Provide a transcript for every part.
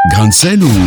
Grain de sel ou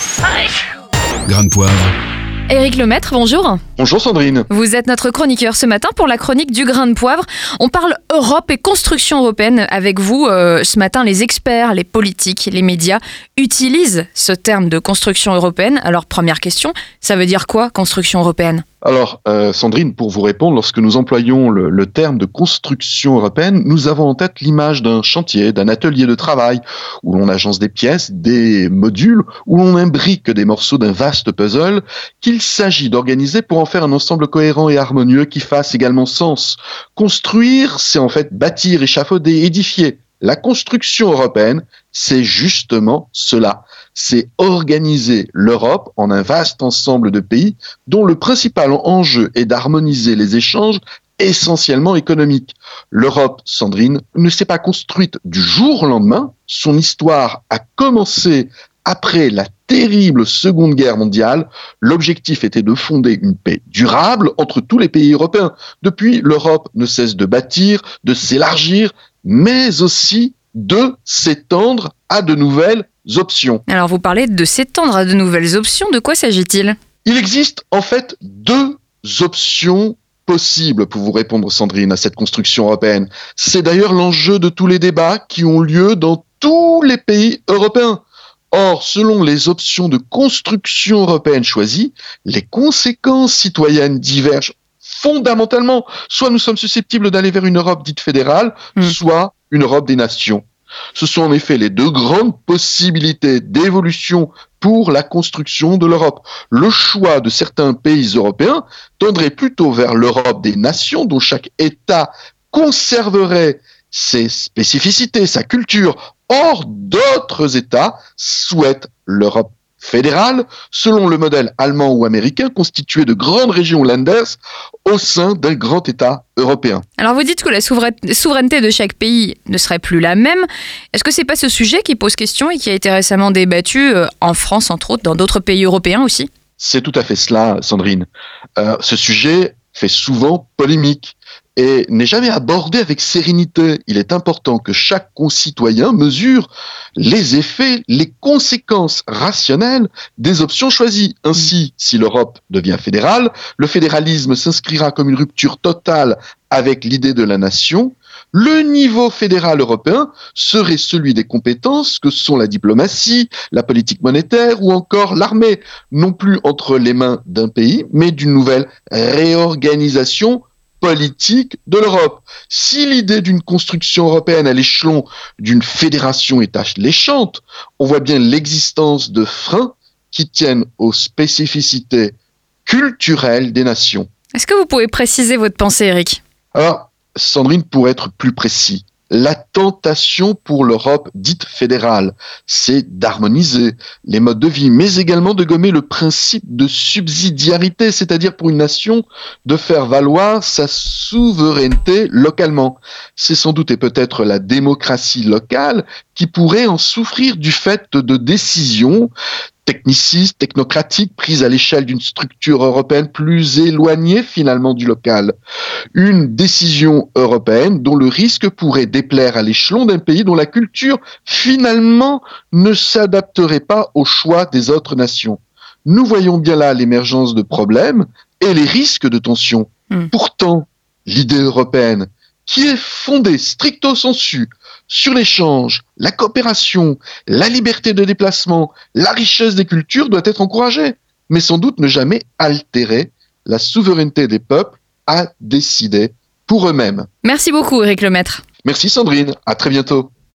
grain de poivre? Éric Lemaître, bonjour. Bonjour Sandrine. Vous êtes notre chroniqueur ce matin pour la chronique du grain de poivre. On parle Europe et construction européenne avec vous. Ce matin, les experts, les politiques, les médias utilisent ce terme de construction européenne. Alors, première question, ça veut dire quoi, construction européenne ? Alors, Sandrine, pour vous répondre, lorsque nous employons le terme de construction européenne, nous avons en tête l'image d'un chantier, d'un atelier de travail, où l'on agence des pièces, des modules, où l'on imbrique des morceaux d'un vaste puzzle, qu'il s'agit d'organiser pour en faire un ensemble cohérent et harmonieux qui fasse également sens. Construire, c'est en fait bâtir, échafauder, édifier. La construction européenne, c'est justement cela. C'est organiser l'Europe en un vaste ensemble de pays dont le principal enjeu est d'harmoniser les échanges essentiellement économiques. L'Europe, Sandrine, ne s'est pas construite du jour au lendemain. Son histoire a commencé après la terrible Seconde Guerre mondiale. L'objectif était de fonder une paix durable entre tous les pays européens. Depuis, l'Europe ne cesse de bâtir, de s'élargir, mais aussi de s'étendre à de nouvelles options. Alors, vous parlez de s'étendre à de nouvelles options. De quoi s'agit-il ? Il existe en fait deux options possibles pour vous répondre, Sandrine, à cette construction européenne. C'est d'ailleurs l'enjeu de tous les débats qui ont lieu dans tous les pays européens. Or, selon les options de construction européenne choisies, les conséquences citoyennes divergent fondamentalement. Soit nous sommes susceptibles d'aller vers une Europe dite fédérale, soit une Europe des nations. Ce sont en effet les deux grandes possibilités d'évolution pour la construction de l'Europe. Le choix de certains pays européens tendrait plutôt vers l'Europe des nations, dont chaque État conserverait ses spécificités, sa culture. Or, d'autres États souhaitent l'Europe fédérale, selon le modèle allemand ou américain, constitué de grandes régions Länders au sein d'un grand État européen. Alors vous dites que la souveraineté de chaque pays ne serait plus la même. Est-ce que c'est pas ce sujet qui pose question et qui a été récemment débattu en France, entre autres, dans d'autres pays européens aussi ? C'est tout à fait cela, Sandrine. Ce sujet fait souvent polémique et n'est jamais abordé avec sérénité. Il est important que chaque concitoyen mesure les effets, les conséquences rationnelles des options choisies. Ainsi, si l'Europe devient fédérale, le fédéralisme s'inscrira comme une rupture totale avec l'idée de la nation. Le niveau fédéral européen serait celui des compétences que sont la diplomatie, la politique monétaire ou encore l'armée, non plus entre les mains d'un pays, mais d'une nouvelle réorganisation politique de l'Europe. Si l'idée d'une construction européenne à l'échelon d'une fédération est alléchante, on voit bien l'existence de freins qui tiennent aux spécificités culturelles des nations. Est-ce que vous pouvez préciser votre pensée, Éric ? Alors, Sandrine, pour être plus précis, la tentation pour l'Europe dite fédérale, c'est d'harmoniser les modes de vie, mais également de gommer le principe de subsidiarité, c'est-à-dire pour une nation de faire valoir sa souveraineté localement. C'est sans doute et peut-être la démocratie locale qui pourrait en souffrir du fait de décisions technicistes, technocratiques, prises à l'échelle d'une structure européenne plus éloignée finalement du local. Une décision européenne dont le risque pourrait déplaire à l'échelon d'un pays dont la culture finalement ne s'adapterait pas aux choix des autres nations. Nous voyons bien là l'émergence de problèmes et les risques de tensions. Pourtant, l'idée européenne, qui est fondée stricto sensu sur l'échange, la coopération, la liberté de déplacement, la richesse des cultures, doit être encouragée, mais sans doute ne jamais altérer la souveraineté des peuples à décider pour eux-mêmes. Merci beaucoup, Éric Lemaître. Merci Sandrine, à très bientôt.